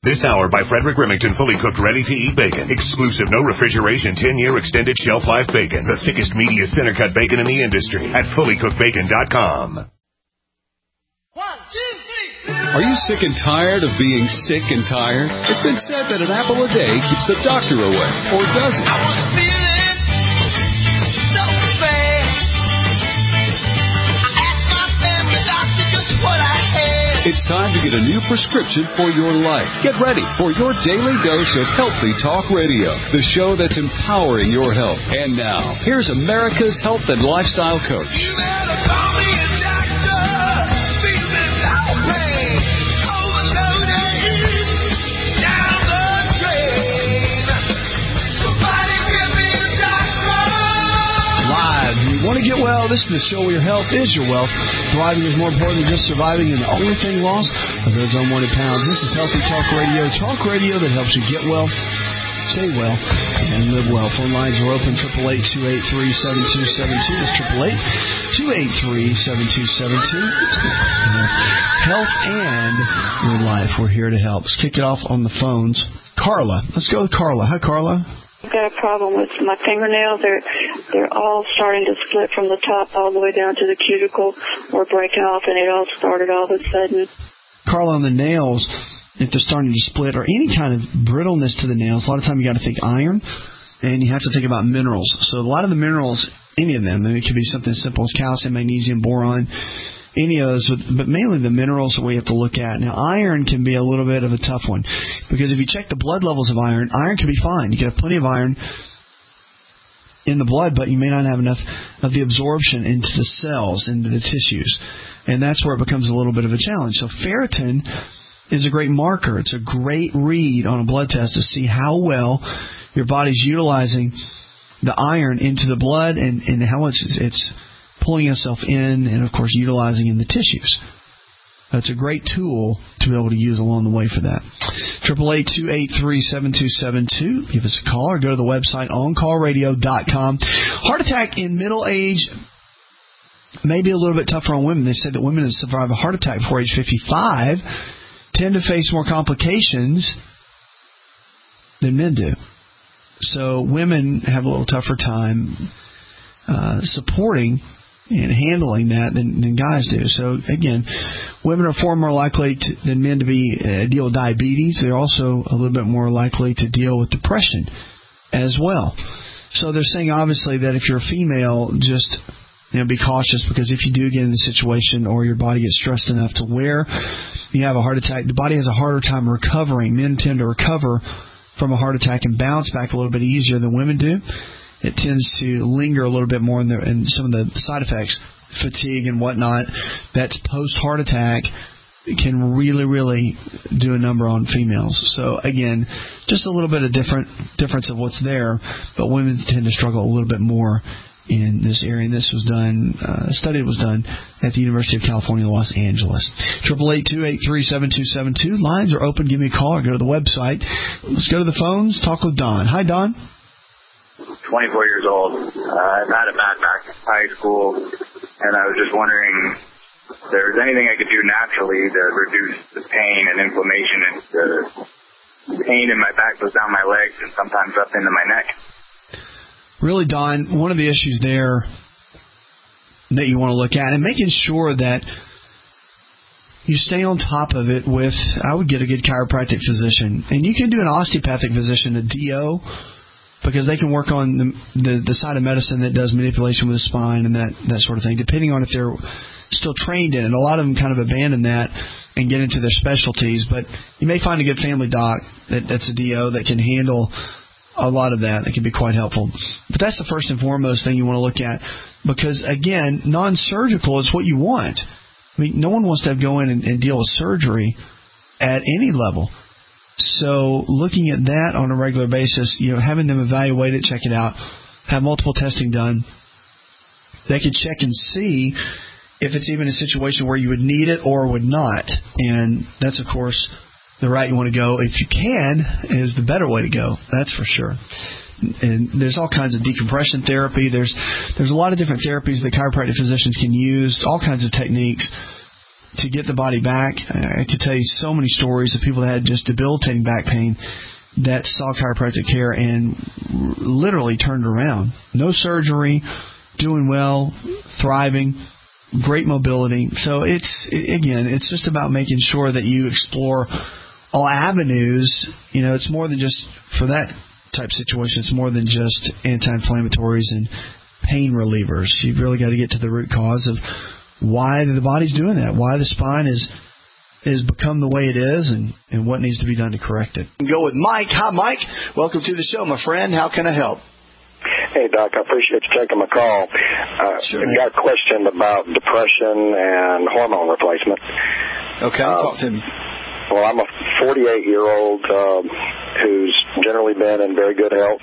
This hour by Frederick Remington, fully cooked, ready-to-eat bacon. Exclusive, no refrigeration, 10-year extended shelf life bacon. The thickest, meatiest, center-cut bacon in the industry at fullycookedbacon.com. 1, 2, 3. Are you sick and tired of being sick and tired? It's been said that an apple a day keeps the doctor away, or does it? I was feeling so bad. I asked my family doctor just what I had. It's time to get a new prescription for your life. Get ready for your daily dose of Healthy Talk Radio, the show that's empowering your health. And now, here's America's health and lifestyle coach. You better call me a doctor. Feeling no pain. Overloaded. Down the drain. Somebody give me a doctor. Live. You want to get well? This is the show where your health is your wealth. Thriving is more important than just surviving, and the only thing lost are those unwanted pounds. This is Healthy Talk Radio that helps you get well, stay well, and live well. Phone lines are open, 888-283-7272. That's 888-283-7272. Health and your life. We're here to help. Let's kick it off on the phones. Carla. Let's go with Carla. Hi, Carla. I've got a problem with my fingernails. They're all starting to split from the top all the way down to the cuticle or breaking off, and it all started all of a sudden. Carla, on the nails, if they're starting to split or any kind of brittleness to the nails, a lot of time you got to think iron, and you have to think about minerals. So a lot of the minerals, any of them, it could be something as simple as calcium, magnesium, boron, any of those, but mainly the minerals that we have to look at. Now, iron can be a little bit of a tough one, because if you check the blood levels of iron can be fine. You can have plenty of iron in the blood, but you may not have enough of the absorption into the cells, into the tissues, and that's where it becomes a little bit of a challenge. So ferritin is a great marker. It's a great read on a blood test to see how well your body's utilizing the iron into the blood and how much it's pulling itself in and, of course, utilizing in the tissues. That's a great tool to be able to use along the way for that. 888-283-7272. Give us a call or go to the website oncallradio.com. Heart attack in middle age may be a little bit tougher on women. They said that women that survive a heart attack before age 55 tend to face more complications than men do. So women have a little tougher time supporting and handling that than guys do. So, again, women are far more likely than men to deal with diabetes. They're also a little bit more likely to deal with depression as well. So they're saying, obviously, that if you're a female, just be cautious, because if you do get in the situation or your body gets stressed enough to where you have a heart attack, the body has a harder time recovering. Men tend to recover from a heart attack and bounce back a little bit easier than women do. It tends to linger a little bit more in some of the side effects, fatigue and whatnot. That's post-heart attack can really, really do a number on females. So, again, just a little bit of difference of what's there, but women tend to struggle a little bit more in this area. And this was done, a study was done at the University of California, Los Angeles. 888-283-7272. Lines are open. Give me a call or go to the website. Let's go to the phones. Talk with Don. Hi, Don. 24 years old. I've had a bad back in high school, and I was just wondering if there was anything I could do naturally to reduce the pain and inflammation. And the pain in my back goes down my legs and sometimes up into my neck. Really, Don, one of the issues there that you want to look at, and making sure that you stay on top of it with, I would get a good chiropractic physician. And you can do an osteopathic physician, a DO, because they can work on the side of medicine that does manipulation with the spine and that sort of thing, depending on if they're still trained in it. A lot of them kind of abandon that and get into their specialties, but you may find a good family doc that's a DO that can handle a lot of that. That can be quite helpful. But that's the first and foremost thing you want to look at, because, again, non-surgical is what you want. I mean, no one wants to go in and deal with surgery at any level. So looking at that on a regular basis, having them evaluate it, check it out, have multiple testing done. They could check and see if it's even a situation where you would need it or would not. And that's, of course, the route you want to go. If you can, is the better way to go. That's for sure. And there's all kinds of decompression therapy. There's a lot of different therapies that chiropractic physicians can use, all kinds of techniques to get the body back. I could tell you so many stories of people that had just debilitating back pain that saw chiropractic care and literally turned around. No surgery, doing well, thriving, great mobility. So it's just about making sure that you explore all avenues. It's more than just for that type situation. It's more than just anti-inflammatories and pain relievers. You've really got to get to the root cause of why the body's doing that, why the spine is become the way it is, and what needs to be done to correct it. Go with Mike. Hi, Mike. Welcome to the show, my friend. How can I help? Hey, Doc, I appreciate you taking my call. Sure. I've got a question about depression and hormone replacement. Okay, talk to me. Well, I'm a 48-year-old who's generally been in very good health,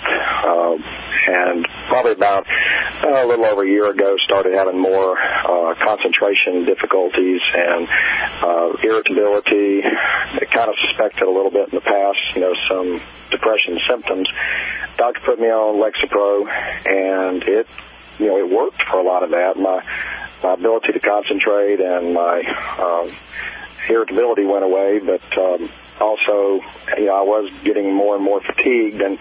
and probably about a little over a year ago started having more concentration difficulties and irritability. I kind of suspected a little bit in the past, some depression symptoms. Doctor put me on Lexapro, and it worked for a lot of that. My ability to concentrate and my irritability went away, but also, I was getting more and more fatigued, and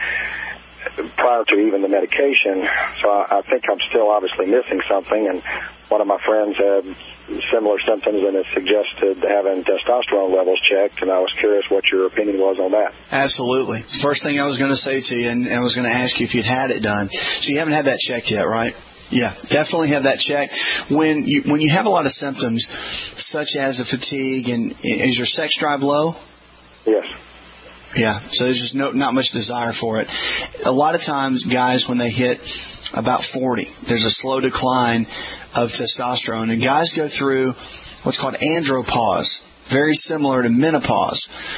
prior to even the medication, so I think I'm still obviously missing something, and one of my friends had similar symptoms and has suggested having testosterone levels checked, and I was curious what your opinion was on that. Absolutely. First thing I was going to say to you, and I was going to ask you if you'd had it done. So you haven't had that checked yet, right? Yeah, definitely have that checked. When you have a lot of symptoms, such as a fatigue, and is your sex drive low? Yes. Yeah, so there's just not much desire for it. A lot of times, guys, when they hit about 40, there's a slow decline of testosterone, and guys go through what's called andropause, very similar to menopause.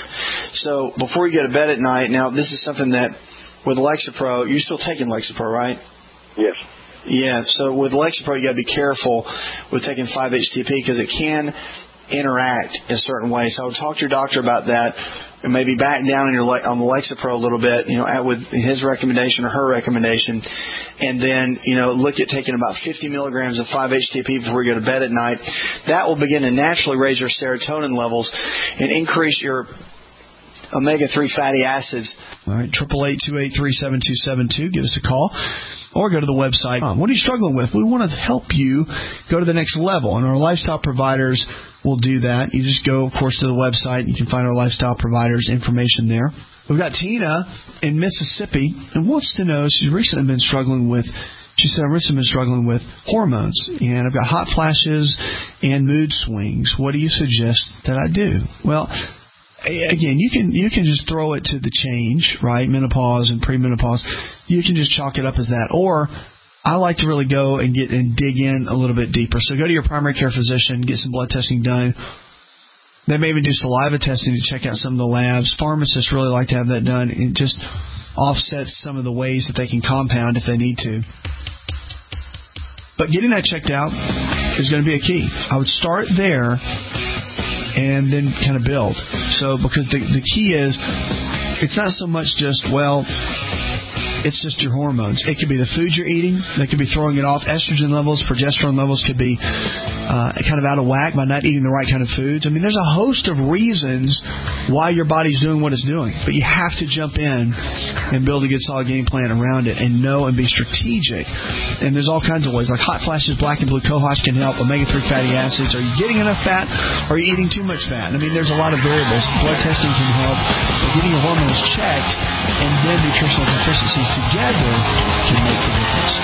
So before you go to bed at night, now this is something that with Lexapro, you're still taking Lexapro, right? Yes. Yeah, so with Lexapro, you got to be careful with taking 5-HTP because it can interact in certain ways. So I would talk to your doctor about that, and maybe back down on the Lexapro a little bit, with his recommendation or her recommendation, and then look at taking about 50 milligrams of 5-HTP before you go to bed at night. That will begin to naturally raise your serotonin levels and increase your omega-3 fatty acids. All right, 888-283-7272. Give us a call. Or go to the website. What are you struggling with? We want to help you go to the next level, and our lifestyle providers will do that. You just go, of course, to the website. You can find our lifestyle providers' information there. We've got Tina in Mississippi and wants to know, she's recently been struggling with, she said, I've recently been struggling with hormones, and I've got hot flashes and mood swings. What do you suggest that I do? Well, again, you can just throw it to the change, right? Menopause and premenopause. You can just chalk it up as that. Or I like to really go and dig in a little bit deeper. So go to your primary care physician, get some blood testing done. They may even do saliva testing to check out some of the labs. Pharmacists really like to have that done. It just offsets some of the ways that they can compound if they need to. But getting that checked out is going to be a key. I would start there and then kind of build. So because the key is, it's not so much just, it's just your hormones. It could be the food you're eating that could be throwing it off. Estrogen levels, progesterone levels could be kind of out of whack by not eating the right kind of foods. I mean, there's a host of reasons why your body's doing what it's doing. But you have to jump in and build a good solid game plan around it and know and be strategic. And there's all kinds of ways. Like hot flashes, black and blue cohosh can help. Omega-3 fatty acids. Are you getting enough fat? Or are you eating too much fat? I mean, there's a lot of variables. Blood testing can help. But getting your hormones checked and then nutritional deficiencies together can make the difference.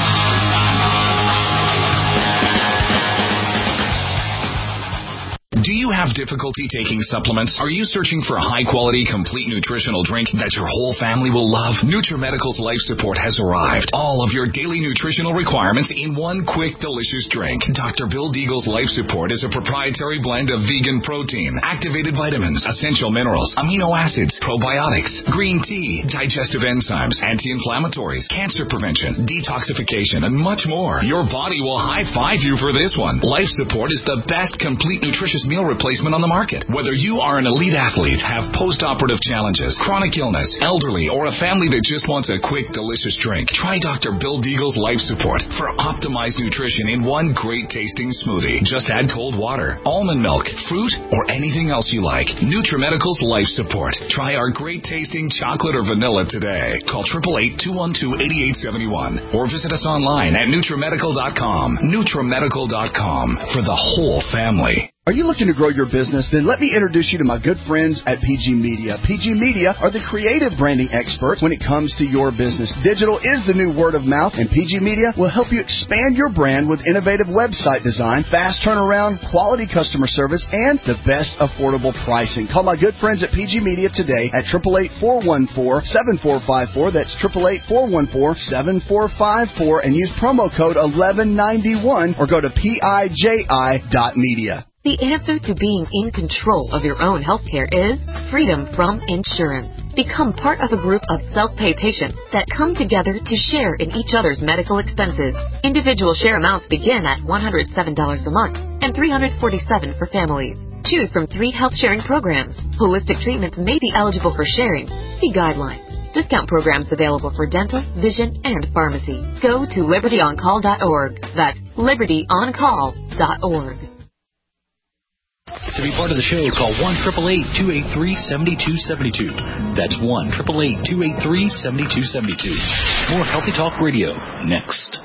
Do you have difficulty taking supplements? Are you searching for a high-quality, complete nutritional drink that your whole family will love? NutriMedical's Life Support has arrived. All of your daily nutritional requirements in one quick, delicious drink. Dr. Bill Deagle's Life Support is a proprietary blend of vegan protein, activated vitamins, essential minerals, amino acids, probiotics, green tea, digestive enzymes, anti-inflammatories, cancer prevention, detoxification, and much more. Your body will high-five you for this one. Life Support is the best complete nutritious meal replacement on the market. Whether you are an elite athlete, have post-operative challenges, chronic illness, elderly, or a family that just wants a quick, delicious drink, try Dr. Bill Deagle's Life Support for optimized nutrition in one great-tasting smoothie. Just add cold water, almond milk, fruit, or anything else you like. NutriMedical's Life Support. Try our great-tasting chocolate or vanilla today. Call 888-212-8871 or visit us online at NutriMedical.com. NutriMedical.com for the whole family. Are you looking to grow your business? Then let me introduce you to my good friends at PG Media. PG Media are the creative branding experts when it comes to your business. Digital is the new word of mouth, and PG Media will help you expand your brand with innovative website design, fast turnaround, quality customer service, and the best affordable pricing. Call my good friends at PG Media today at 888-414-7454. That's 888-414-7454, and use promo code 1191 or go to PIJI.media. The answer to being in control of your own healthcare is freedom from insurance. Become part of a group of self-pay patients that come together to share in each other's medical expenses. Individual share amounts begin at $107 a month and $347 for families. Choose from 3 health sharing programs. Holistic treatments may be eligible for sharing. See guidelines. Discount programs available for dental, vision, and pharmacy. Go to libertyoncall.org. That's libertyoncall.org. To be part of the show, call 1-888-283-7272. That's 1-888-283-7272. More Healthy Talk Radio next.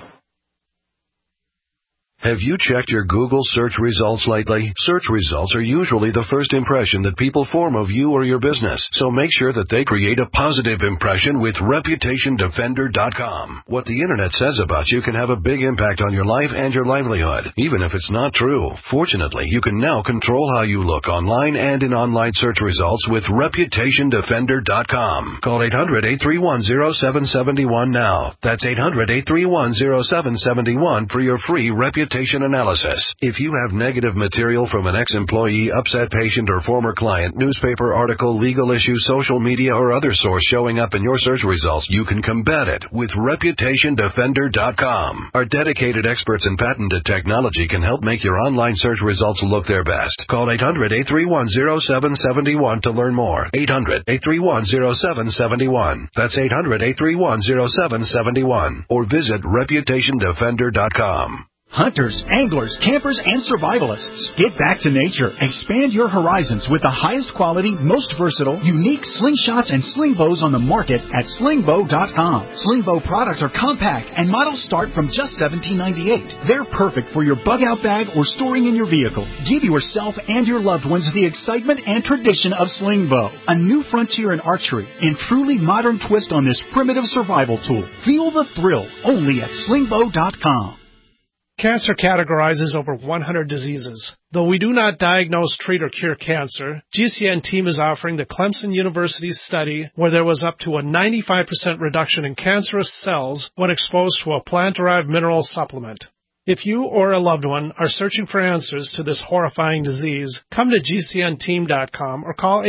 Have you checked your Google search results lately? Search results are usually the first impression that people form of you or your business, so make sure that they create a positive impression with ReputationDefender.com. What the Internet says about you can have a big impact on your life and your livelihood, even if it's not true. Fortunately, you can now control how you look online and in online search results with ReputationDefender.com. Call 800-831-0771 now. That's 800-831-0771 for your free reputation analysis. If you have negative material from an ex-employee, upset patient, or former client, newspaper article, legal issue, social media, or other source showing up in your search results, you can combat it with ReputationDefender.com. Our dedicated experts in patented technology can help make your online search results look their best. Call 800-831-0771 to learn more. 800-831-0771. That's 800-831-0771. Or visit ReputationDefender.com. Hunters, anglers, campers, and survivalists. Get back to nature. Expand your horizons with the highest quality, most versatile, unique slingshots and sling bows on the market at slingbow.com. Slingbow products are compact and models start from just $17.98. They're perfect for your bug-out bag or storing in your vehicle. Give yourself and your loved ones the excitement and tradition of Slingbow, a new frontier in archery and truly modern twist on this primitive survival tool. Feel the thrill only at slingbow.com. Cancer categorizes over 100 diseases. Though we do not diagnose, treat, or cure cancer, GCN team is offering the Clemson University study where there was up to a 95% reduction in cancerous cells when exposed to a plant-derived mineral supplement. If you or a loved one are searching for answers to this horrifying disease, come to GCNteam.com or call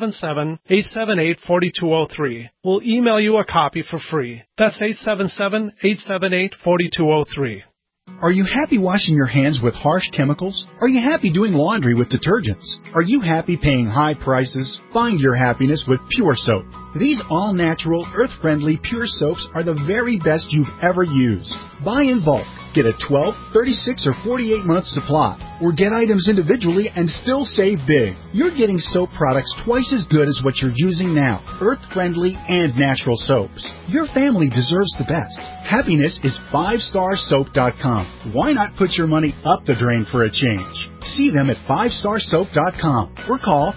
877-878-4203. We'll email you a copy for free. That's 877-878-4203. Are you happy washing your hands with harsh chemicals? Are you happy doing laundry with detergents? Are you happy paying high prices? Find your happiness with Pure Soap. These all-natural, earth-friendly Pure Soaps are the very best you've ever used. Buy in bulk. Get a 12, 36, or 48-month supply. Or get items individually and still save big. You're getting soap products twice as good as what you're using now. Earth-friendly and natural soaps. Your family deserves the best. Happiness is 5starsoap.com. Why not put your money up the drain for a change? See them at 5starsoap.com or call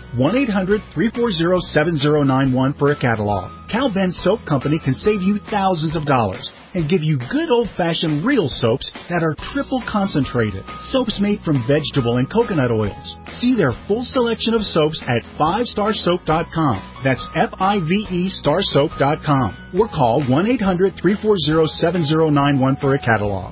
1-800-340-7091 for a catalog. Cal Ben Soap Company can save you thousands of dollars. and give you good old-fashioned real soaps that are triple concentrated. Soaps made from vegetable and coconut oils. See their full selection of soaps at 5starsoap.com. That's FIVE starsoap.com. Or call 1-800-340-7091 for a catalog.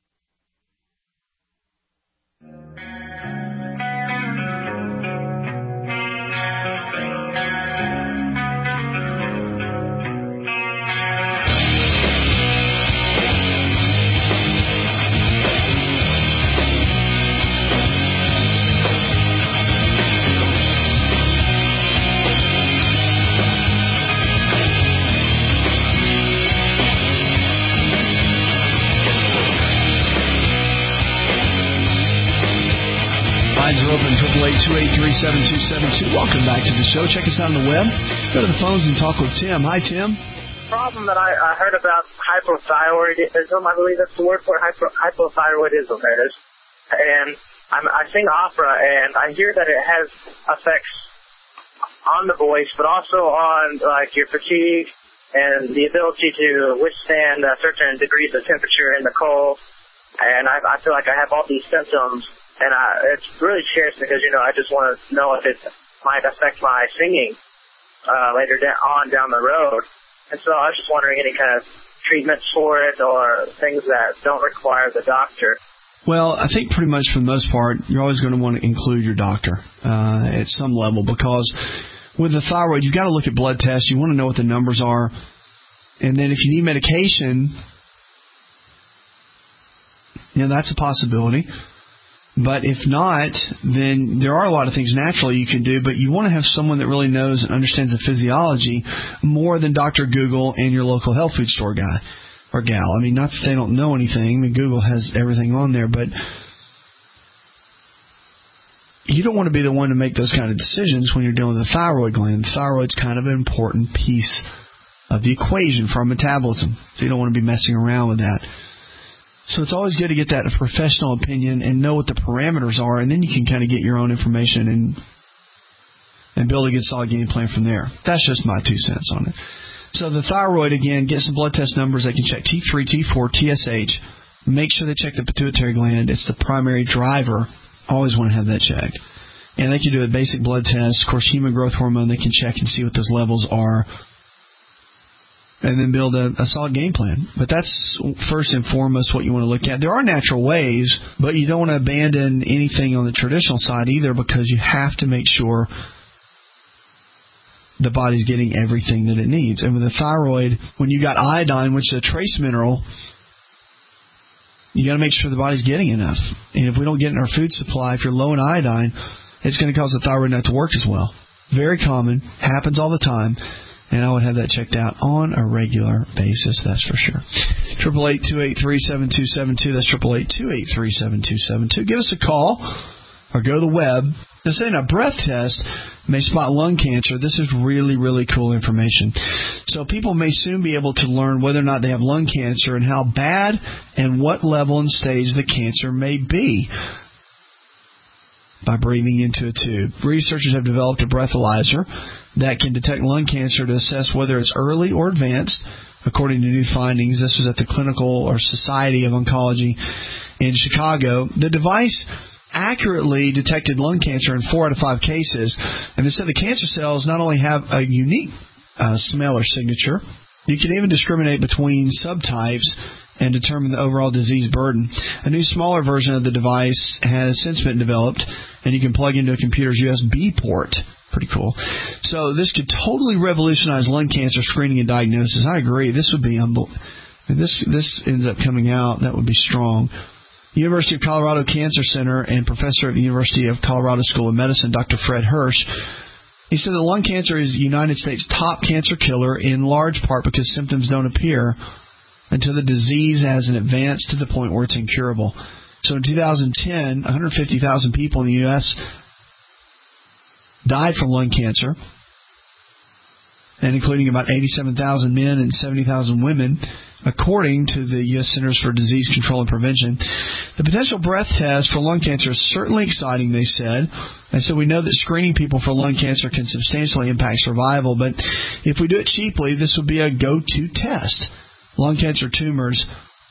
Open 888-283-7272. Welcome back to the show. Check us out on the web. Go to the phones and talk with Tim. Hi, Tim. Problem that I heard about hypothyroidism, I believe that's the word for it, hypothyroidism, there it is. And I sing opera, and I hear that it has effects on the voice, but also on like your fatigue and the ability to withstand certain degrees of temperature in the cold. And I feel like I have all these symptoms. And it's really serious because, I just want to know if it might affect my singing later down the road. And so I was just wondering any kind of treatments for it or things that don't require the doctor. Well, I think pretty much for the most part, you're always going to want to include your doctor at some level, because with the thyroid, you've got to look at blood tests. You want to know what the numbers are. And then if you need medication, that's a possibility. But if not, then there are a lot of things naturally you can do, but you want to have someone that really knows and understands the physiology more than Dr. Google and your local health food store guy or gal. I mean, not that they don't know anything. I mean, Google has everything on there, but you don't want to be the one to make those kind of decisions when you're dealing with the thyroid gland. The thyroid's kind of an important piece of the equation for our metabolism, so you don't want to be messing around with that. So it's always good to get that professional opinion and know what the parameters are, and then you can kind of get your own information and build a good solid game plan from there. That's just my 2 cents on it. So the thyroid, again, get some blood test numbers. They can check T3, T4, TSH. Make sure they check the pituitary gland. It's the primary driver. Always want to have that checked. And they can do a basic blood test. Of course, human growth hormone, they can check and see what those levels are, and then build a solid game plan. But that's first and foremost what you want to look at. There are natural ways, but you don't want to abandon anything on the traditional side either, because you have to make sure the body's getting everything that it needs. And with the thyroid, when you got iodine, which is a trace mineral, you got to make sure the body's getting enough. And if we don't get in our food supply, if you're low in iodine, it's going to cause the thyroid not to work as well. Very common, happens all the time. And I would have that checked out on a regular basis, that's for sure. 888-283-7272. That's 888-283-7272. Give us a call or go to the web. They're saying a breath test may spot lung cancer. This is really, really cool information. So people may soon be able to learn whether or not they have lung cancer and how bad and what level and stage the cancer may be by breathing into a tube. Researchers have developed a breathalyzer that can detect lung cancer to assess whether it's early or advanced, according to new findings. This was at the Clinical or Society of Oncology in Chicago. The device accurately detected lung cancer in 4 out of 5 cases, and they said the cancer cells not only have a unique smell or signature, you can even discriminate between subtypes and determine the overall disease burden. A new smaller version of the device has since been developed, and you can plug into a computer's USB port. Pretty cool. So this could totally revolutionize lung cancer screening and diagnosis. I agree. This would be unbelievable. If this ends up coming out, that would be strong. University of Colorado Cancer Center and professor at the University of Colorado School of Medicine, Dr. Fred Hirsch, he said that lung cancer is the United States' top cancer killer, in large part because symptoms don't appear until the disease hasn't advanced to the point where it's incurable. So in 2010, 150,000 people in the U.S. died from lung cancer, and including about 87,000 men and 70,000 women, according to the U.S. Centers for Disease Control and Prevention. The potential breath test for lung cancer is certainly exciting, they said. And so we know that screening people for lung cancer can substantially impact survival, but if we do it cheaply, this would be a go-to test. lung cancer tumors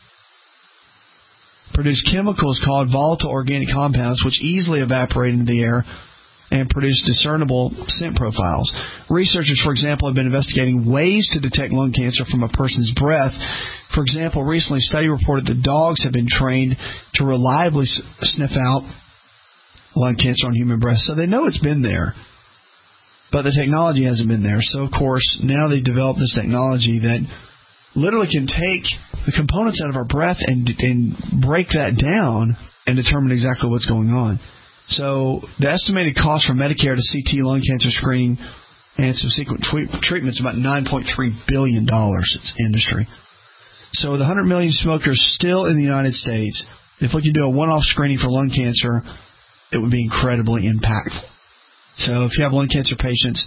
produce chemicals called volatile organic compounds, which easily evaporate into the air and produce discernible scent profiles. Researchers, for example, have been investigating ways to detect lung cancer from a person's breath. For example, recently a study reported that dogs have been trained to reliably sniff out lung cancer on human breath. So they know it's been there, but the technology hasn't been there. So, of course, now they've developed this technology that literally can take the components out of our breath and break that down and determine exactly what's going on. So the estimated cost for Medicare to CT lung cancer screening and subsequent treatment is about $9.3 billion. It's industry. So with 100 million smokers still in the United States, if we could do a one-off screening for lung cancer, it would be incredibly impactful. So if you have lung cancer patients,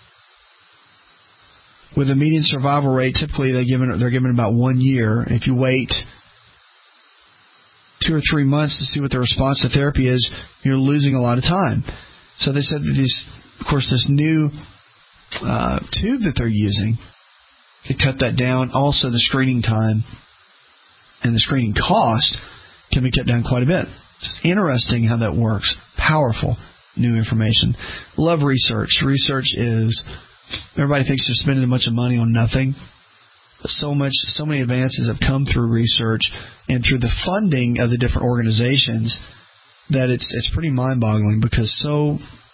with a median survival rate, typically they're given about 1 year. If you wait 2 or 3 months to see what the response to therapy is, you're losing a lot of time. So they said that this new tube that they're using could cut that down. Also, the screening time and the screening cost can be cut down quite a bit. It's interesting how that works. Powerful new information. Love research. Research is, everybody thinks they're spending a bunch of money on nothing. So many advances have come through research and through the funding of the different organizations that it's pretty mind-boggling, because so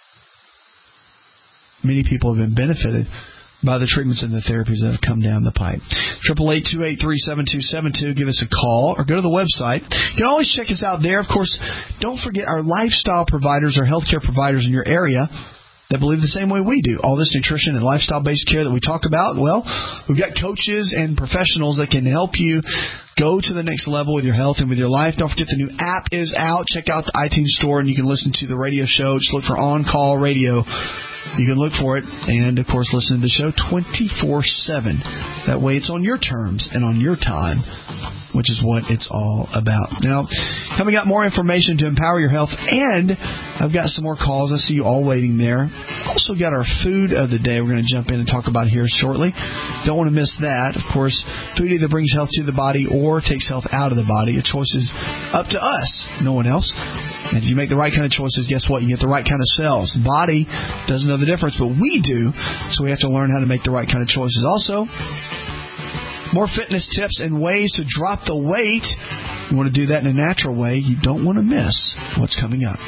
many people have been benefited by the treatments and the therapies that have come down the pipe. 888-283-7272. Give us a call or go to the website. You can always check us out there. Of course, don't forget our lifestyle providers or healthcare providers in your area that believe the same way we do. All this nutrition and lifestyle-based care that we talk about, well, we've got coaches and professionals that can help you go to the next level with your health and with your life. Don't forget the new app is out. Check out the iTunes store, and you can listen to the radio show. Just look for On Call Radio. You can look for it and, of course, listen to the show 24/7. That way it's on your terms and on your time, which is what it's all about. Now, coming up, more information to empower your health, and I've got some more calls. I see you all waiting there. Also got our food of the day we're going to jump in and talk about here shortly. Don't want to miss that. Of course, food either brings health to the body or takes health out of the body. A choice is up to us, no one else. And if you make the right kind of choices, guess what? You get the right kind of cells. Body doesn't know the difference, but we do, so we have to learn how to make the right kind of choices. Also, more fitness tips and ways to drop the weight. You want to do that in a natural way. You don't want to miss what's coming up.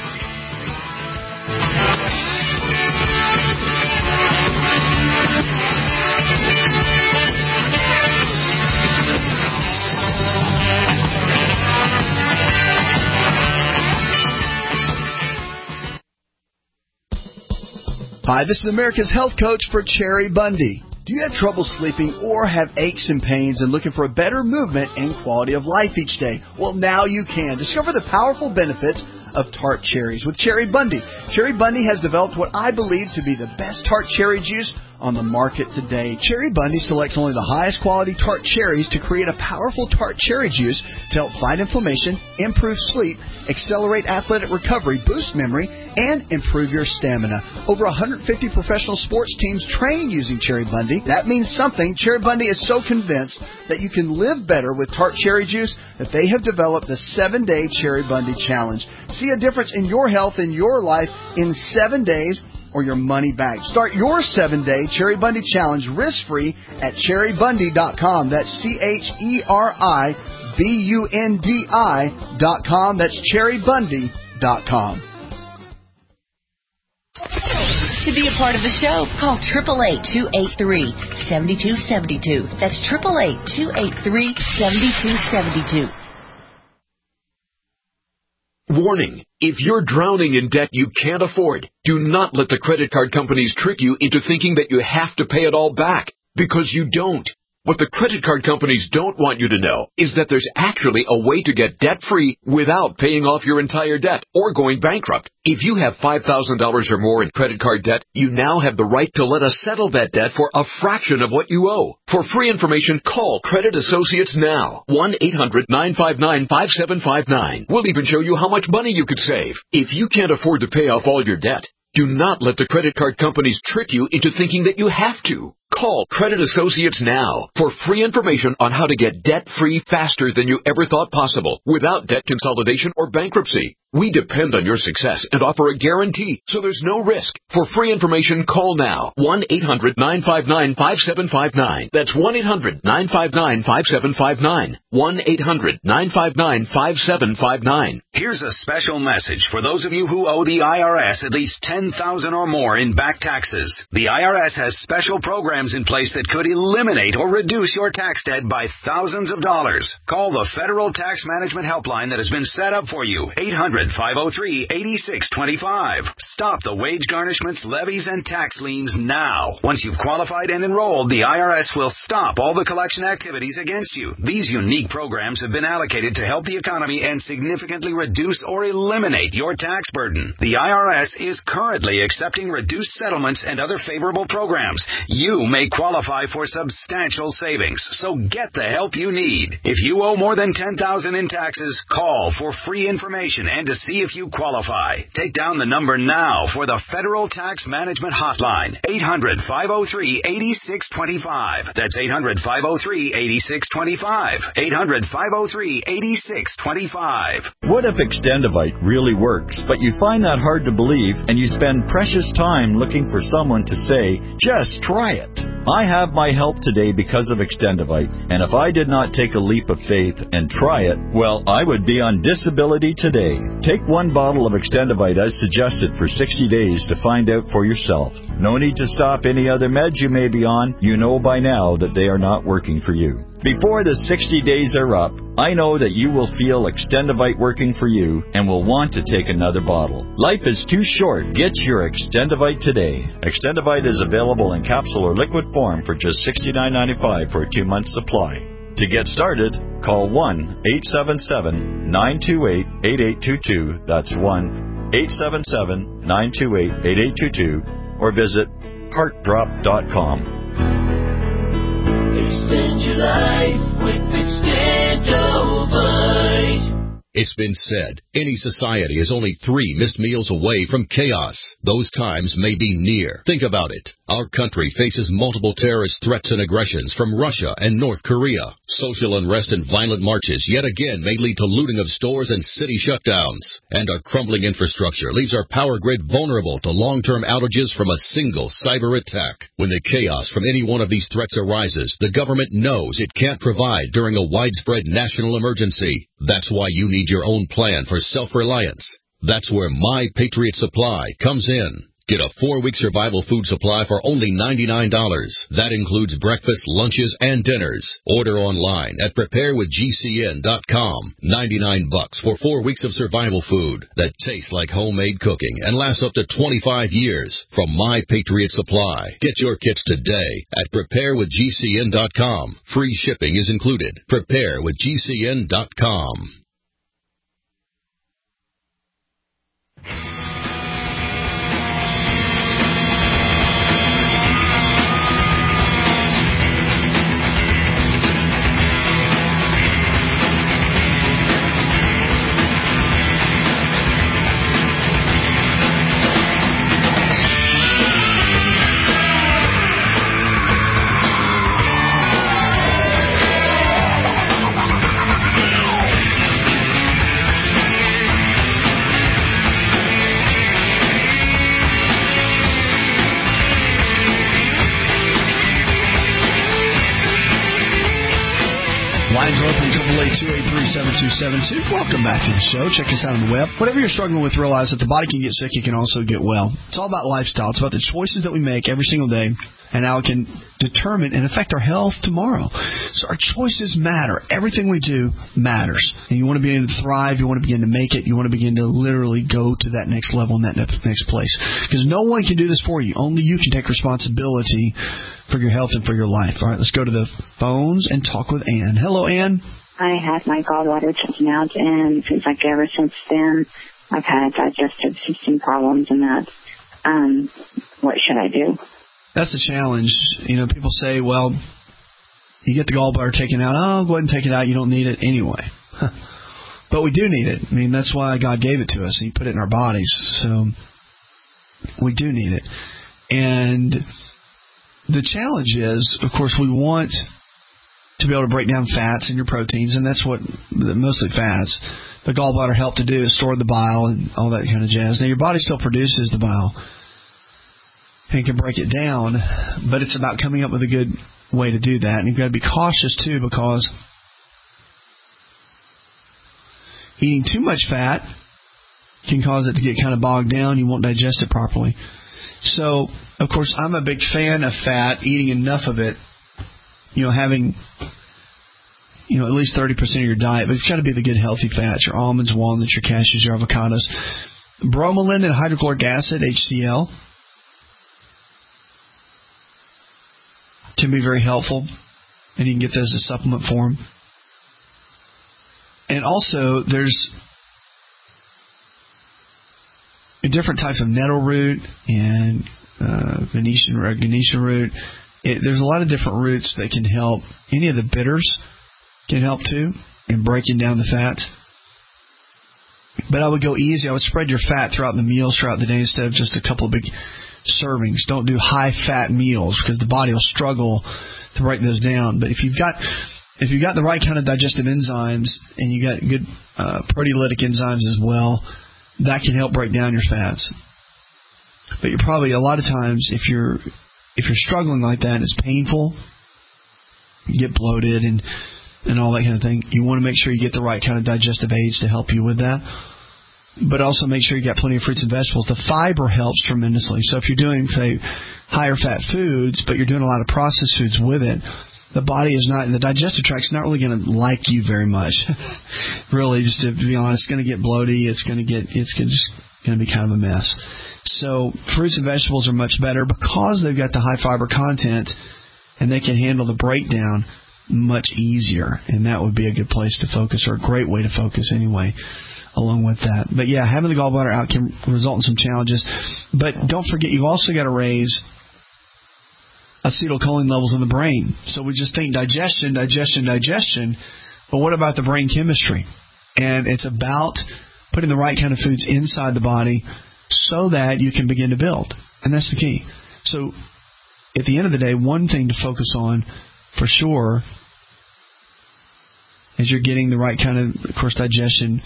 Hi, this is America's Health Coach for Cherry Bundy. Do you have trouble sleeping or have aches and pains and looking for a better movement and quality of life each day? Well, now you can. Discover the powerful benefits of tart cherries with Cherry Bundy. Cherry Bundy has developed what I believe to be the best tart cherry juice on the market today. Cherry Bundy selects only the highest quality tart cherries to create a powerful tart cherry juice to help fight inflammation, improve sleep, accelerate athletic recovery, boost memory, and improve your stamina. Over 150 professional sports teams train using Cherry Bundy. That means something. Cherry Bundy is so convinced that you can live better with tart cherry juice that they have developed the 7-Day Cherry Bundy Challenge. See a difference in your health and your life in 7 days, or your money back. Start your 7-Day Cherry Bundy Challenge risk-free at cherrybundy.com. That's CHERIBUNDI.com. That's cherrybundy.com. To be a part of the show, call 888-283-7272. That's 888-283-7272. Warning. If you're drowning in debt you can't afford, do not let the credit card companies trick you into thinking that you have to pay it all back, because you don't. What the credit card companies don't want you to know is that there's actually a way to get debt-free without paying off your entire debt or going bankrupt. If you have $5,000 or more in credit card debt, you now have the right to let us settle that debt for a fraction of what you owe. For free information, call Credit Associates now. 1-800-959-5759. We'll even show you how much money you could save. If you can't afford to pay off all your debt, do not let the credit card companies trick you into thinking that you have to. Call Credit Associates now for free information on how to get debt-free faster than you ever thought possible without debt consolidation or bankruptcy. We depend on your success and offer a guarantee, so there's no risk. For free information, call now. 1-800-959-5759. That's 1-800-959-5759. 1-800-959-5759. Here's a special message for those of you who owe the IRS at least $10,000 or more in back taxes. The IRS has special programs in place that could eliminate or reduce your tax debt by thousands of dollars. Call the Federal Tax Management Helpline that has been set up for you. 800-503-8625. Stop the wage garnishments, levies, and tax liens now. Once you've qualified and enrolled, the IRS will stop all the collection activities against you. These unique programs have been allocated to help the economy and significantly reduce or eliminate your tax burden. The IRS is currently accepting reduced settlements and other favorable programs. You may qualify for substantial savings, so get the help you need. If you owe more than $10,000 in taxes, call for free information and to see if you qualify. Take down the number now for the Federal Tax Management Hotline. 800-503-8625. That's 800-503-8625. 800-503-8625. What if Extendivite really works, but you find that hard to believe and you spend precious time looking for someone to say, just try it? I have my help today because of Extendivite, and if I did not take a leap of faith and try it, well, I would be on disability today. Take one bottle of Extendivite as suggested for 60 days to find out for yourself. No need to stop any other meds you may be on. You know by now that they are not working for you. Before the 60 days are up, I know that you will feel Extendivite working for you and will want to take another bottle. Life is too short. Get your Extendivite today. Extendivite is available in capsule or liquid form for just $69.95 for a 2-month supply. To get started, call 1-877-928-8822. That's 1-877-928-8822. Or visit heartdrop.com. Extend your life with Extendivite. It's been said, any society is only 3 missed meals away from chaos. Those times may be near. Think about it. Our country faces multiple terrorist threats and aggressions from Russia and North Korea. Social unrest and violent marches yet again may lead to looting of stores and city shutdowns. And our crumbling infrastructure leaves our power grid vulnerable to long-term outages from a single cyber attack. When the chaos from any one of these threats arises, the government knows it can't provide during a widespread national emergency. That's why you need your own plan for self-reliance. That's where My Patriot Supply comes in. Get a 4-week survival food supply for only $99. That includes breakfast, lunches, and dinners. Order online at preparewithgcn.com. $99 for 4 weeks of survival food that tastes like homemade cooking and lasts up to 25 years from My Patriot Supply. Get your kits today at preparewithgcn.com. Free shipping is included. Preparewithgcn.com. Lines are open, 888-283-7272. Welcome back to the show. Check us out on the web. Whatever you're struggling with, realize that the body can get sick. It can also get well. It's all about lifestyle. It's about the choices that we make every single day and how it can determine and affect our health tomorrow. So our choices matter. Everything we do matters. And you want to begin to thrive. You want to begin to make it. You want to begin to literally go to that next level and that next place. Because no one can do this for you. Only you can take responsibility for your health and for your life. All right, let's go to the phones and talk with Ann. Hello, Ann. I had my gallbladder taken out, and it seems like ever since then I've had digestive system problems and that. What should I do? That's the challenge. You know, people say, well, you get the gallbladder taken out. Oh, go ahead and take it out. You don't need it anyway. But we do need it. I mean, that's why God gave it to us. He put it in our bodies. So we do need it. And the challenge is, of course, we want to be able to break down fats in your proteins, and that's what mostly fats. The gallbladder help to do is store the bile and all that kind of jazz. Now, your body still produces the bile and can break it down, but it's about coming up with a good way to do that. And you've got to be cautious, too, because eating too much fat can cause it to get kind of bogged down. You won't digest it properly. So, of course, I'm a big fan of fat, eating enough of it, having, at least 30% of your diet. But it's got to be the good, healthy fats, your almonds, walnuts, your cashews, your avocados. Bromelain and hydrochloric acid, HCl, can be very helpful, and you can get those as a supplement form. And also, there's different types of nettle root and Venetian root. There's a lot of different roots that can help. Any of the bitters can help too in breaking down the fats. But I would go easy. I would spread your fat throughout the meals throughout the day instead of just a couple of big servings. Don't do high-fat meals because the body will struggle to break those down. But if you've got the right kind of digestive enzymes and you got good proteolytic enzymes as well, that can help break down your fats. But you're probably, a lot of times, if you're struggling like that and it's painful, you get bloated and all that kind of thing, you want to make sure you get the right kind of digestive aids to help you with that. But also make sure you got plenty of fruits and vegetables. The fiber helps tremendously. So if you're doing, say, higher fat foods, but you're doing a lot of processed foods with it, the body is not, the digestive tract's not really going to like you very much. Really, just to be honest, it's going to get bloaty. It's just going to be kind of a mess. So fruits and vegetables are much better because they've got the high fiber content, and they can handle the breakdown much easier. And that would be a good place to focus, or a great way to focus anyway, along with that. But yeah, having the gallbladder out can result in some challenges. But don't forget, you've also got to raise acetylcholine levels in the brain. So we just think digestion. But what about the brain chemistry? And it's about putting the right kind of foods inside the body so that you can begin to build. And that's the key. So at the end of the day, one thing to focus on for sure as you're getting the right kind of course, digestion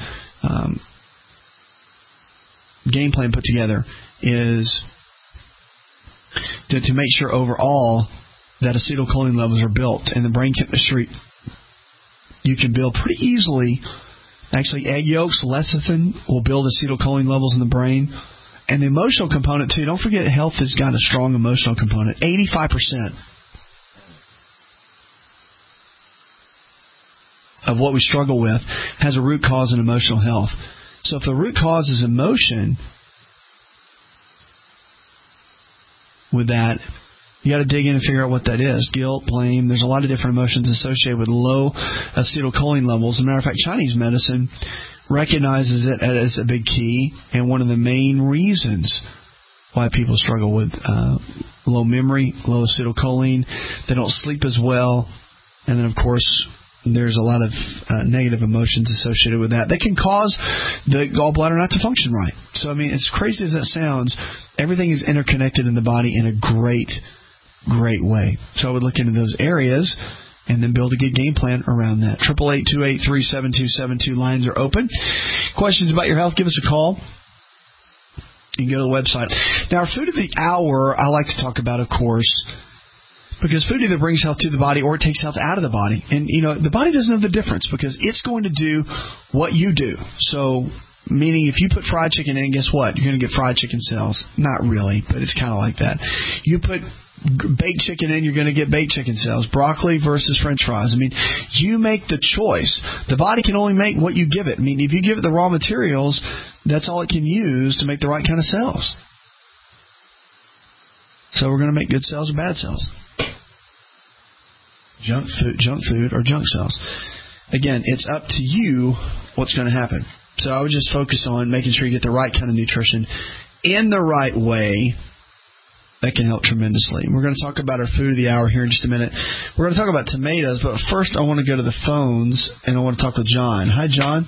game plan put together is to make sure overall that acetylcholine levels are built. And the brain chemistry you can build pretty easily. Actually, egg yolks, lecithin, will build acetylcholine levels in the brain. And the emotional component, too. Don't forget, health has got a strong emotional component. 85% of what we struggle with has a root cause in emotional health. So if the root cause is emotion, with that, you got to dig in and figure out what that is. Guilt, blame. There's a lot of different emotions associated with low acetylcholine levels. As a matter of fact, Chinese medicine recognizes it as a big key and one of the main reasons why people struggle with low memory, low acetylcholine. They don't sleep as well. And then, of course, there's a lot of negative emotions associated with that. They can cause the gallbladder not to function right. So, I mean, as crazy as that sounds, everything is interconnected in the body in a great way. So I would look into those areas and then build a good game plan around that. 888-283-7272 lines are open. Questions about your health, give us a call. You can go to the website. Now, our food of the hour, I like to talk about, of course, because food either brings health to the body or it takes health out of the body. And, the body doesn't know the difference because it's going to do what you do. So, meaning if you put fried chicken in, guess what? You're going to get fried chicken cells. Not really, but it's kind of like that. You put baked chicken in, you're going to get baked chicken cells. Broccoli versus French fries. I mean, you make the choice. The body can only make what you give it. I mean, if you give it the raw materials, that's all it can use to make the right kind of cells. So we're going to make good cells or bad cells. Junk food, or junk cells. Again, it's up to you what's going to happen. So I would just focus on making sure you get the right kind of nutrition in the right way. That can help tremendously. We're going to talk about our food of the hour here in just a minute. We're going to talk about tomatoes, but first I want to go to the phones, and I want to talk with John. Hi, John.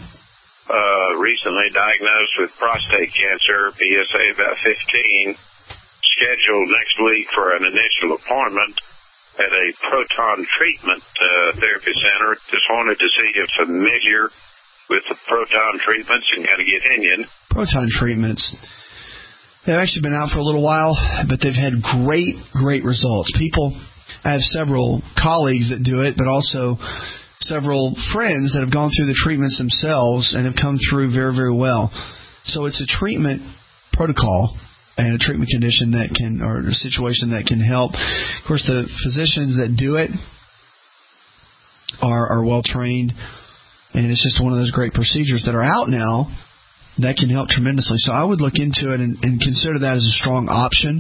Recently diagnosed with prostate cancer, PSA about 15. scheduled next week for an initial appointment at a proton treatment therapy center. Just wanted to see if you're familiar with the proton treatments and how to get in. Proton treatments. They've actually been out for a little while, but they've had great results. I have several colleagues that do it, but also several friends that have gone through the treatments themselves and have come through very, very well. So it's a treatment protocol and a treatment condition that can, or a situation that can help. Of course, the physicians that do it are well trained, and it's just one of those great procedures that are out now that can help tremendously. So I would look into it and consider that as a strong option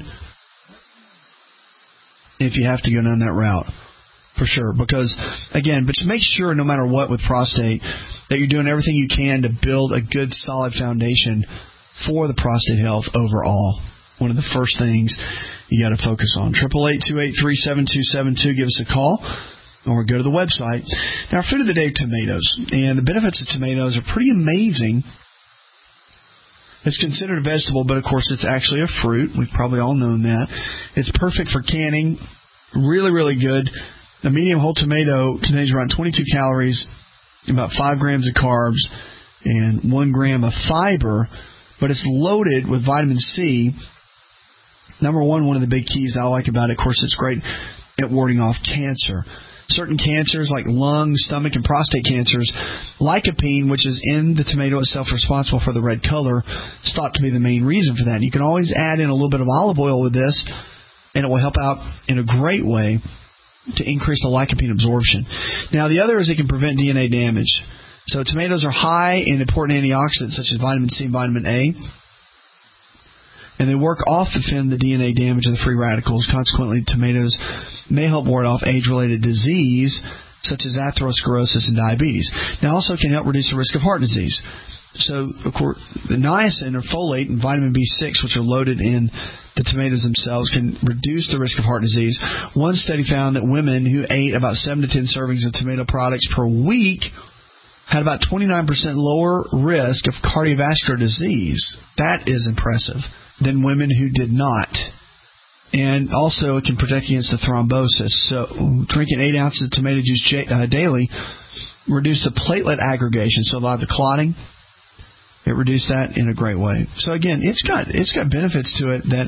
if you have to go down that route, for sure. Because, again, but just make sure no matter what with prostate that you're doing everything you can to build a good, solid foundation for the prostate health overall. One of the first things you got to focus on. 888-283-7272. Give us a call or go to the website. Now, our food of the day, tomatoes. And the benefits of tomatoes are pretty amazing. It's considered a vegetable, but of course it's actually a fruit. We've probably all known that. It's perfect for canning. Really, really good. A medium whole tomato contains around 22 calories, about 5 grams of carbs, and 1 gram of fiber, but it's loaded with vitamin C. Number one of the big keys I like about it, of course, it's great at warding off cancer. Certain cancers like lung, stomach, and prostate cancers, lycopene, which is in the tomato itself responsible for the red color, is thought to be the main reason for that. You can always add in a little bit of olive oil with this, and it will help out in a great way to increase the lycopene absorption. Now, the other is it can prevent DNA damage. So tomatoes are high in important antioxidants such as vitamin C and vitamin A, and they work off to defend the DNA damage of the free radicals. Consequently, tomatoes may help ward off age-related disease such as atherosclerosis and diabetes. Now, also can help reduce the risk of heart disease. So, of course, the niacin or folate and vitamin B6, which are loaded in the tomatoes themselves, can reduce the risk of heart disease. One study found that women who ate about 7 to 10 servings of tomato products per week had about 29% lower risk of cardiovascular disease. That is impressive. Than women who did not. And also it can protect against the thrombosis. So drinking 8 ounces of tomato juice daily reduced the platelet aggregation, so a lot of the clotting. It reduced that in a great way. So again, it's got benefits to it that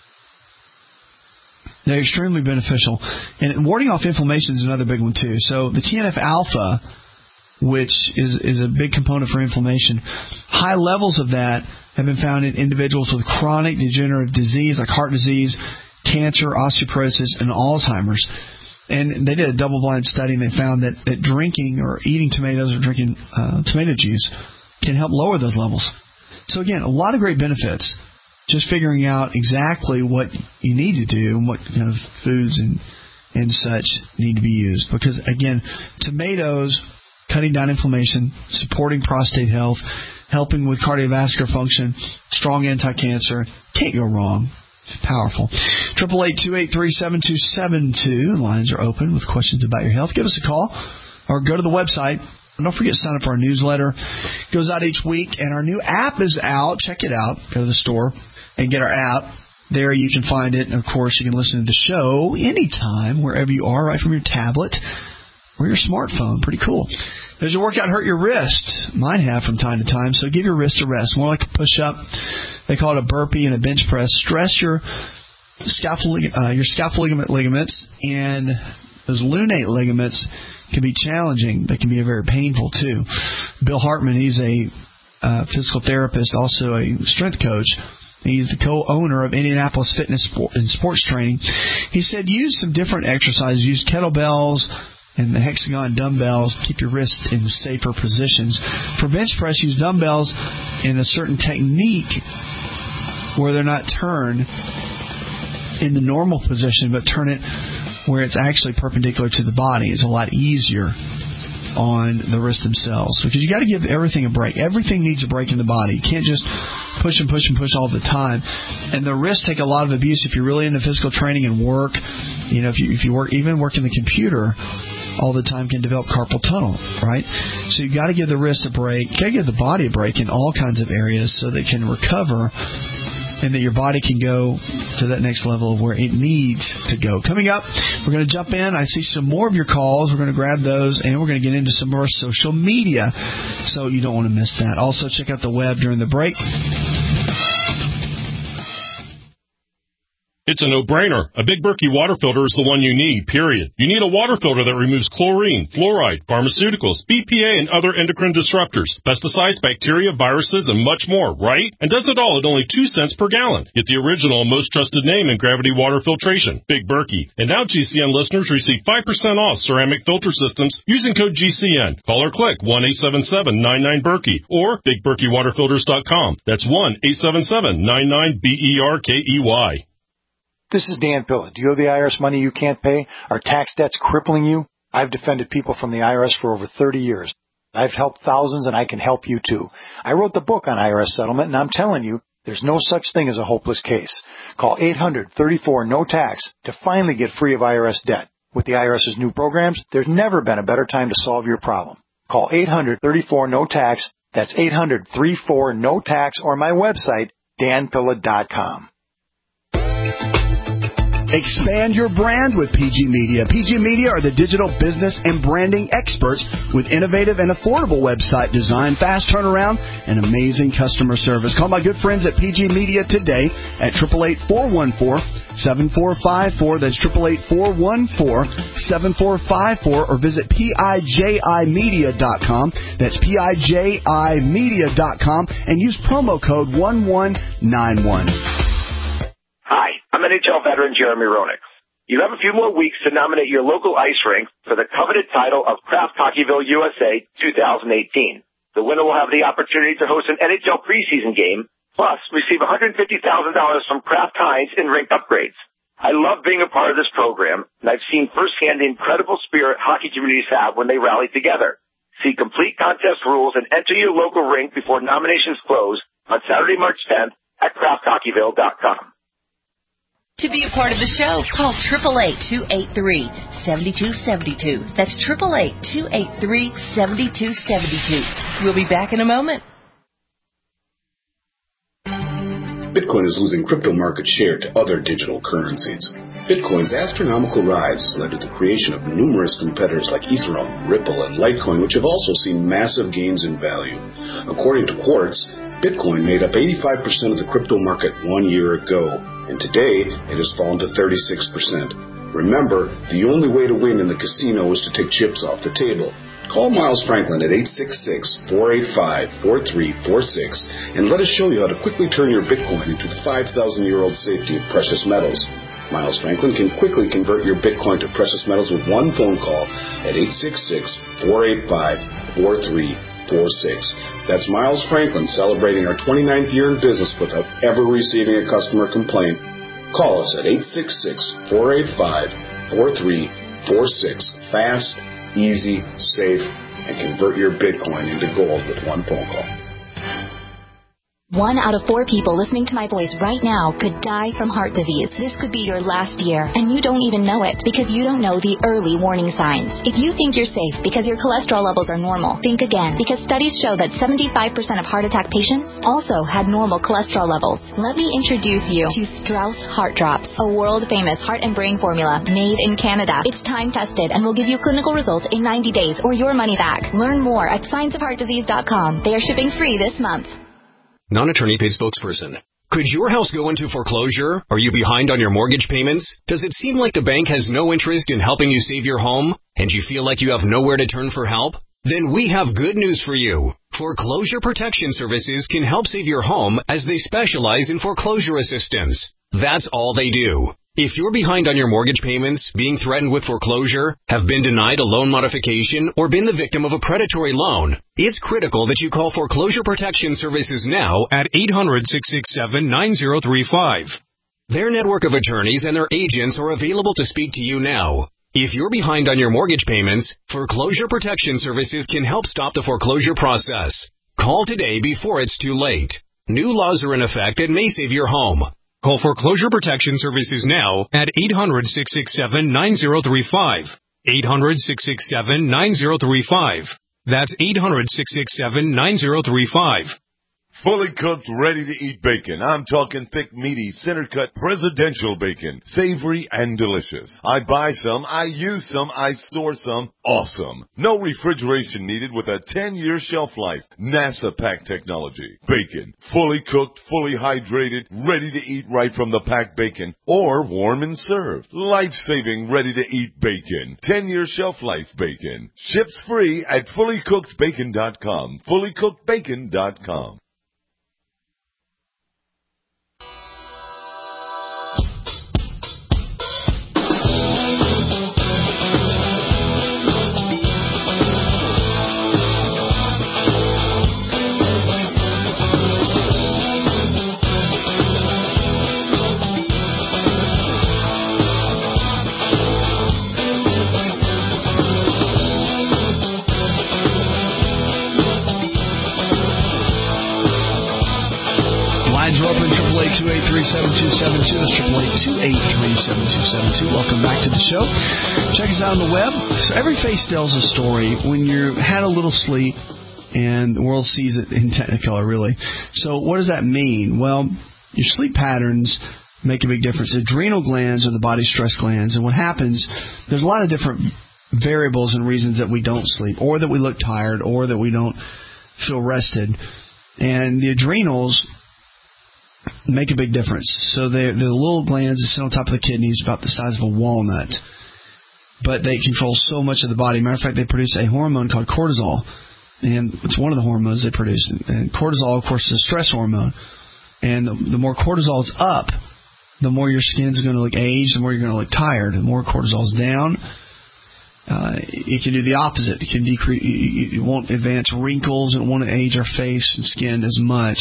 they're extremely beneficial. And warding off inflammation is another big one too. So the TNF-alpha, which is a big component for inflammation, high levels of that have been found in individuals with chronic degenerative disease like heart disease, cancer, osteoporosis, and Alzheimer's. And they did a double-blind study, and they found that drinking or eating tomatoes or drinking tomato juice can help lower those levels. So, again, a lot of great benefits. Just figuring out exactly what you need to do and what kind of foods and such need to be used. Because, again, tomatoes, cutting down inflammation, supporting prostate health, helping with cardiovascular function, strong anti-cancer. Can't go wrong. It's powerful. 888-283-7272. Lines are open with questions about your health. Give us a call or go to the website. And don't forget to sign up for our newsletter. It goes out each week, and our new app is out. Check it out. Go to the store and get our app. There you can find it. And, of course, you can listen to the show anytime, wherever you are, right from your tablet or your smartphone. Pretty cool. Does your workout hurt your wrist? Mine have from time to time, so give your wrist a rest. More like a push-up. They call it a burpee and a bench press. Stress your scapula ligaments, and those lunate ligaments can be challenging. They can be very painful, too. Bill Hartman, he's a physical therapist, also a strength coach. He's the co-owner of Indianapolis Fitness and Sports Training. He said use some different exercises. Use kettlebells and the hexagon dumbbells. Keep your wrists in safer positions. For bench press, use dumbbells in a certain technique where they're not turned in the normal position, but turn it where it's actually perpendicular to the body. It's a lot easier on the wrists themselves, because you got to give everything a break. Everything needs a break in the body. You can't just push and push and push all the time. And the wrists take a lot of abuse if you're really into physical training and work. You know, if you work, even working the computer all the time, can develop carpal tunnel, right? So you got to give the wrist a break. You got to give the body a break in all kinds of areas so they can recover and that your body can go to that next level of where it needs to go. Coming up, we're going to jump in. I see some more of your calls. We're going to grab those, and we're going to get into some more social media, so you don't want to miss that. Also, check out the web during the break. It's a no-brainer. A Big Berkey water filter is the one you need, period. You need a water filter that removes chlorine, fluoride, pharmaceuticals, BPA, and other endocrine disruptors, pesticides, bacteria, viruses, and much more, right? And does it all at only 2 cents per gallon. Get the original and most trusted name in gravity water filtration, Big Berkey. And now GCN listeners receive 5% off ceramic filter systems using code GCN. Call or click 1-877-99-BERKEY or BigBerkeyWaterFilters.com. That's 1-877-99-BERKEY. This is Dan Pilla. Do you owe the IRS money you can't pay? Are tax debts crippling you? I've defended people from the IRS for over 30 years. I've helped thousands, and I can help you too. I wrote the book on IRS settlement, and I'm telling you, there's no such thing as a hopeless case. Call 800-34-NO-TAX to finally get free of IRS debt. With the IRS's new programs, there's never been a better time to solve your problem. Call 800-34-NO-TAX. That's 800-34-NO-TAX, or my website, danpilla.com. Expand your brand with PG Media. PG Media are the digital business and branding experts with innovative and affordable website design, fast turnaround, and amazing customer service. Call my good friends at PG Media today at 888-414-7454. That's 888-414-7454, or visit PIJImedia.com. That's PIJImedia.com, and use promo code 1191. Hi, I'm NHL veteran Jeremy Roenick. You have a few more weeks to nominate your local ice rink for the coveted title of Kraft Hockeyville USA 2018. The winner will have the opportunity to host an NHL preseason game, plus receive $150,000 from Kraft Heinz in rink upgrades. I love being a part of this program, and I've seen firsthand the incredible spirit hockey communities have when they rally together. See complete contest rules and enter your local rink before nominations close on Saturday, March 10th at CraftHockeyville.com. To be a part of the show, call 888-283-7272. That's 888-283-7272. We'll be back in a moment. Bitcoin is losing crypto market share to other digital currencies. Bitcoin's astronomical rise has led to the creation of numerous competitors like Ethereum, Ripple, and Litecoin, which have also seen massive gains in value. According to Quartz, Bitcoin made up 85% of the crypto market 1 year ago, and today it has fallen to 36%. Remember, the only way to win in the casino is to take chips off the table. Call Miles Franklin at 866-485-4346 and let us show you how to quickly turn your Bitcoin into the 5,000-year-old safety of precious metals. Miles Franklin can quickly convert your Bitcoin to precious metals with one phone call at 866-485-4346. That's Miles Franklin celebrating our 29th year in business without ever receiving a customer complaint. Call us at 866-485-4346. Fast, easy, safe, and convert your Bitcoin into gold with one phone call. 1 out of 4 people listening to my voice right now could die from heart disease. This could be your last year, and you don't even know it because you don't know the early warning signs. If you think you're safe because your cholesterol levels are normal, think again, because studies show that 75% of heart attack patients also had normal cholesterol levels. Let me introduce you to Strauss Heart Drops, a world-famous heart and brain formula made in Canada. It's time-tested and will give you clinical results in 90 days or your money back. Learn more at scienceofheartdisease.com. They are shipping free this month. Non-attorney paid spokesperson. Could your house go into foreclosure? Are you behind on your mortgage payments? Does it seem like the bank has no interest in helping you save your home? And you feel like you have nowhere to turn for help? Then we have good news for you. Foreclosure Protection Services can help save your home as they specialize in foreclosure assistance. That's all they do. If you're behind on your mortgage payments, being threatened with foreclosure, have been denied a loan modification, or been the victim of a predatory loan, it's critical that you call Foreclosure Protection Services now at 800-667-9035. Their network of attorneys and their agents are available to speak to you now. If you're behind on your mortgage payments, Foreclosure Protection Services can help stop the foreclosure process. Call today before it's too late. New laws are in effect that may save your home. Call Foreclosure Protection Services now at 800-667-9035. 800-667-9035. That's 800-667-9035. fully cooked, ready-to-eat bacon. I'm talking thick, meaty, center-cut presidential bacon. Savory and delicious. I buy some, I use some, I store some. Awesome. No refrigeration needed with a 10-year shelf life. NASA pack technology. Bacon. Fully cooked, fully hydrated, ready to eat right from the packed bacon. Or warm and served. Life-saving, ready-to-eat bacon. 10-year shelf life bacon. Ships free at fullycookedbacon.com. Fullycookedbacon.com. Lines are open, 888-283-7272. That's 888-283-7272. Welcome back to the show. Check us out on the web. So every face tells a story. When you had a little sleep, and the world sees it in Technicolor, really. So what does that mean? Well, your sleep patterns make a big difference. Adrenal glands are the body's stress glands, and what happens, there's a lot of different variables and reasons that we don't sleep, or that we look tired, or that we don't feel rested. And the adrenals make a big difference. So the little glands that sit on top of the kidneys, about the size of a walnut, but they control so much of the body. Matter of fact, they produce a hormone called cortisol, and it's one of the hormones they produce. And cortisol, of course, is a stress hormone. And the more cortisol is up, the more your skin's going to look aged, the more you're going to look tired. The more cortisol is down, it can do the opposite. It can decrease. It won't advance wrinkles. It won't age our face and skin as much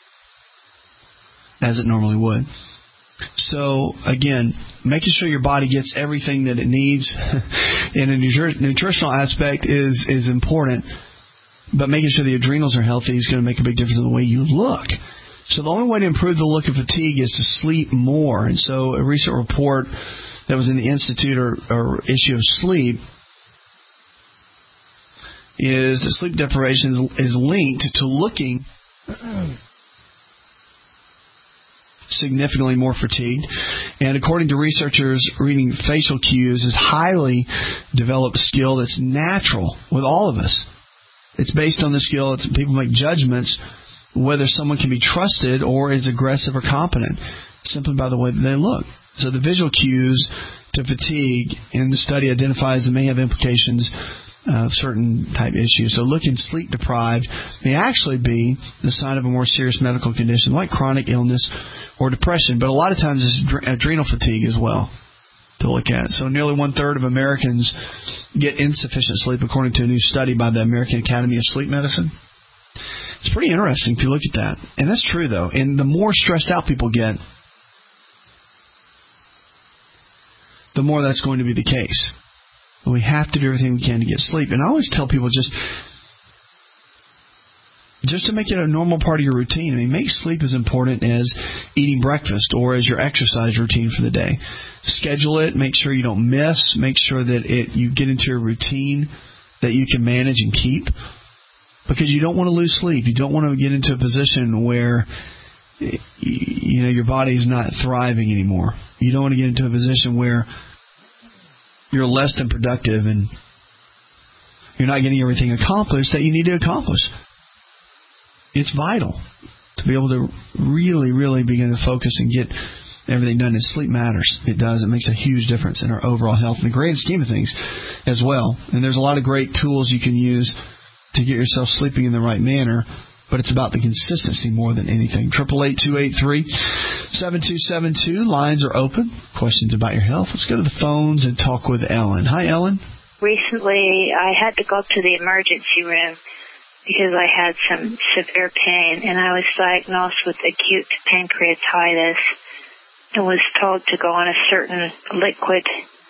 as it normally would. So, again, making sure your body gets everything that it needs in a nutritional aspect is important, but making sure the adrenals are healthy is going to make a big difference in the way you look. So the only way to improve the look of fatigue is to sleep more. And so a recent report that was in the Institute or issue of Sleep is that sleep deprivation is linked to looking significantly more fatigued. And according to researchers, reading facial cues is highly developed skill that's natural with all of us. It's based on the skill. People make judgments whether someone can be trusted or is aggressive or competent simply by the way that they look. So the visual cues to fatigue in the study identifies and may have implications of certain type issues. So looking sleep deprived may actually be the sign of a more serious medical condition like chronic illness or depression, but a lot of times it's adrenal fatigue as well to look at. So nearly 1/3 of Americans get insufficient sleep according to a new study by the American Academy of Sleep Medicine. It's pretty interesting if you look at that. And that's true, though. And the more stressed out people get, the more that's going to be the case. But we have to do everything we can to get sleep. And I always tell people just to make it a normal part of your routine. I mean, make sleep as important as eating breakfast or as your exercise routine for the day. Schedule it. Make sure you don't miss. Make sure that you get into a routine that you can manage and keep. Because you don't want to lose sleep. You don't want to get into a position where your body's not thriving anymore. You don't want to get into a position where you're less than productive and you're not getting everything accomplished that you need to accomplish. It's vital to be able to really, really begin to focus and get everything done. And sleep matters. It does. It makes a huge difference in our overall health in the grand scheme of things as well. And there's a lot of great tools you can use to get yourself sleeping in the right manner, but it's about the consistency more than anything. 888-283-7272. Lines are open. Questions about your health. Let's go to the phones and talk with Ellen. Hi, Ellen. Recently, I had to go to the emergency room because I had some severe pain, and I was diagnosed with acute pancreatitis and was told to go on a certain liquid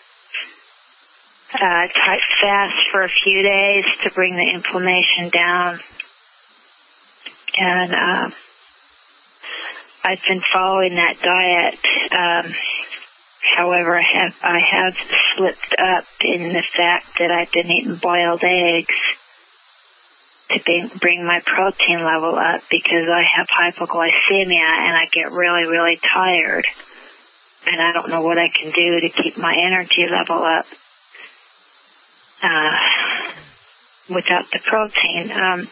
type fast for a few days to bring the inflammation down. And I've been following that diet. However, I have slipped up in the fact that I've been eating boiled eggs. to bring my protein level up because I have hypoglycemia and I get really, really tired. And I don't know what I can do to keep my energy level up without the protein.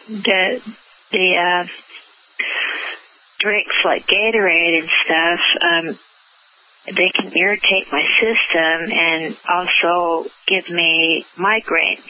The drinks like Gatorade and stuff, they can irritate my system and also give me migraines.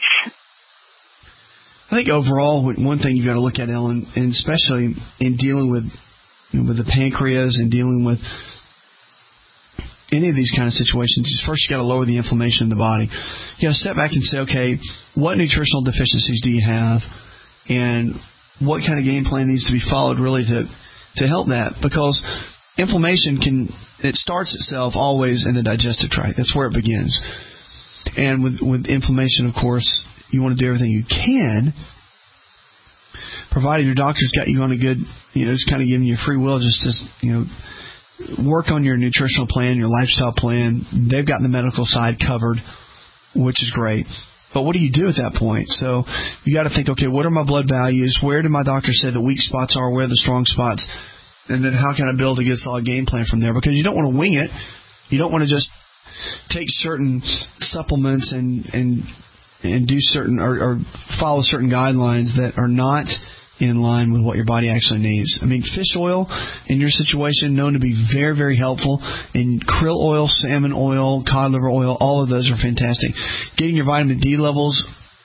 I think overall, one thing you've got to look at, Ellen, and especially in dealing with the pancreas and dealing with any of these kind of situations, is first you got to lower the inflammation in the body. You got to step back and say, okay, what nutritional deficiencies do you have, and what kind of game plan needs to be followed really to help that? Because inflammation it starts itself always in the digestive tract. That's where it begins. And with inflammation, of course, you want to do everything you can, provided your doctor's got you on a good, just kind of giving you free will, just to, work on your nutritional plan, your lifestyle plan. They've got the medical side covered, which is great. But what do you do at that point? So you got to think, okay, what are my blood values? Where did my doctor say the weak spots are? Where are the strong spots? And then how can I build a good solid game plan from there? Because you don't want to wing it. You don't want to just take certain supplements and do certain or follow certain guidelines that are not in line with what your body actually needs. I mean, fish oil in your situation known to be very, very helpful. And krill oil, salmon oil, cod liver oil, all of those are fantastic. Getting your vitamin D levels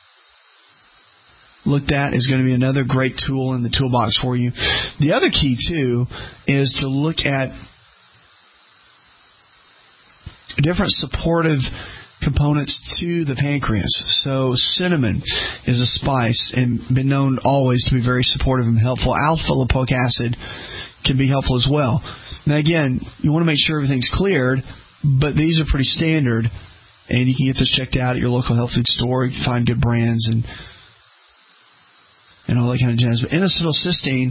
looked at is going to be another great tool in the toolbox for you. The other key, too, is to look at different supportive components to the pancreas. So cinnamon is a spice and been known always to be very supportive and helpful. Alpha lipoic acid can be helpful as well. Now again, you want to make sure everything's cleared, but these are pretty standard, and you can get this checked out at your local health food store. You can find good brands and all that kind of jazz. But N-acetylcysteine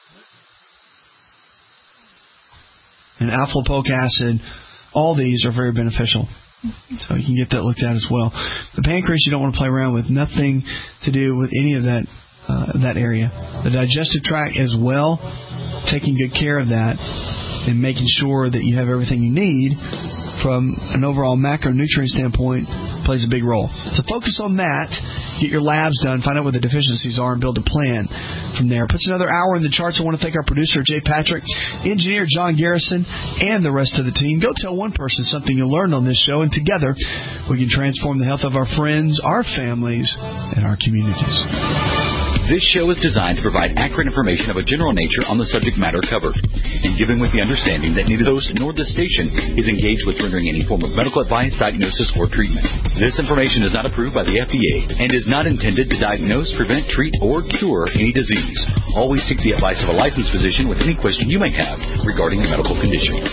and alpha lipoic acid, all these are very beneficial. So you can get that looked at as well. The pancreas you don't want to play around with. Nothing to do with any of that area. The digestive tract as well, taking good care of that and making sure that you have everything you need from an overall macronutrient standpoint plays a big role. So focus on that. Get your labs done. Find out what the deficiencies are and build a plan from there. Puts another hour in the charts. I want to thank our producer, Jay Patrick, engineer John Garrison, and the rest of the team. Go tell one person something you learned on this show, and together we can transform the health of our friends, our families, and our communities. This show is designed to provide accurate information of a general nature on the subject matter covered, and given with the understanding that neither the host nor the station is engaged with rendering any form of medical advice, diagnosis, or treatment. This information is not approved by the FDA and is not intended to diagnose, prevent, treat, or cure any disease. Always seek the advice of a licensed physician with any question you may have regarding a medical condition.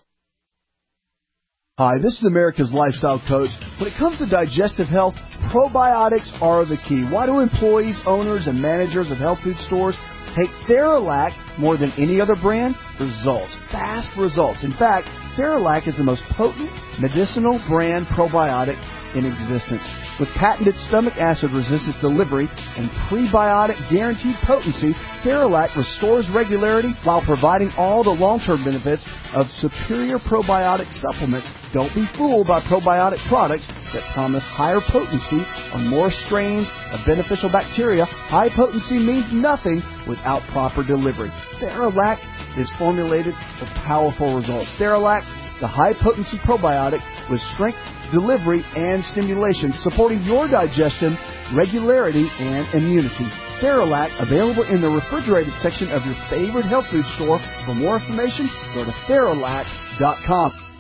Hi, this is America's Lifestyle Coach. When it comes to digestive health, probiotics are the key. Why do employees, owners, and managers of health food stores take Theralac more than any other brand? Results. Fast results. In fact, Theralac is the most potent medicinal brand probiotic in existence. With patented stomach acid resistance delivery and prebiotic guaranteed potency, Theralac restores regularity while providing all the long-term benefits of superior probiotic supplements. Don't be fooled by probiotic products that promise higher potency on more strains of beneficial bacteria. High potency means nothing without proper delivery. Theralac is formulated for powerful results. Theralac, the high-potency probiotic with strength, delivery, and stimulation, supporting your digestion, regularity, and immunity. Theralac, available in the refrigerated section of your favorite health food store. For more information, go to Theralac.com.